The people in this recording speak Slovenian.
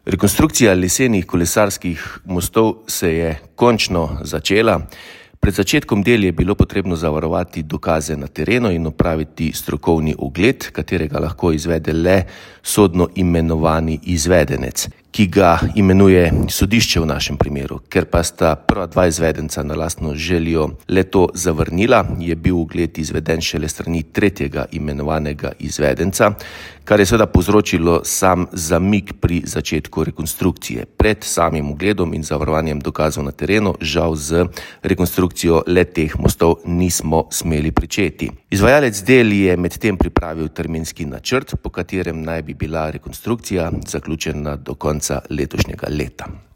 Rekonstrukcija lesenih kolesarskih mostov se je končno začela. Pred začetkom del je bilo potrebno zavarovati dokaze na terenu in opraviti strokovni ogled, katerega lahko izvede le sodno imenovani izvedenec, ki ga imenuje sodišče v našem primeru. Ker pa sta prva dva izvedenca na lastno željo le-to zavrnila, je bil ogled izveden šele strani tretjega imenovanega izvedenca, kar je seveda povzročilo sam zamik pri začetku rekonstrukcije. Pred samim ogledom in zavarovanjem dokazov na terenu žal z rekonstrukcijo le-teh mostov nismo smeli pričeti. Izvajalec del je medtem pripravil terminski načrt, po katerem naj bi bila rekonstrukcija zaključena do konca letošnjega leta.